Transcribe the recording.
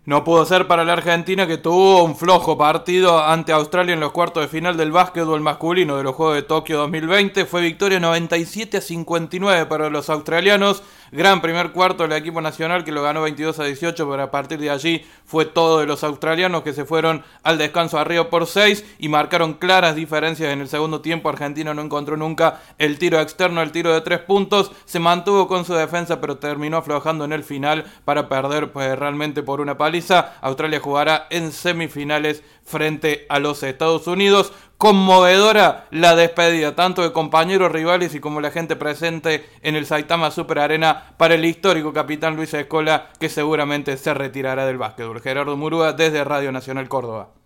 No pudo ser para la Argentina, que tuvo un flojo partido ante Australia en los cuartos de final del básquetbol masculino de los Juegos de Tokio 2020. Fue victoria 97-59 para los australianos. Gran primer cuarto del equipo nacional, que lo ganó 22-18, pero a partir de allí fue todo de los australianos, que se fueron al descanso arriba por 6 y marcaron claras diferencias en el segundo tiempo. Argentina no encontró nunca el tiro externo, el tiro de 3 puntos. Se mantuvo con su defensa, pero terminó aflojando en el final para perder realmente por una paliza. Australia jugará en semifinales frente a los Estados Unidos. Conmovedora la despedida, tanto de compañeros rivales y como la gente presente en el Saitama Super Arena, para el histórico capitán Luis Scola, que seguramente se retirará del básquetbol. Gerardo Murúa, desde Radio Nacional Córdoba.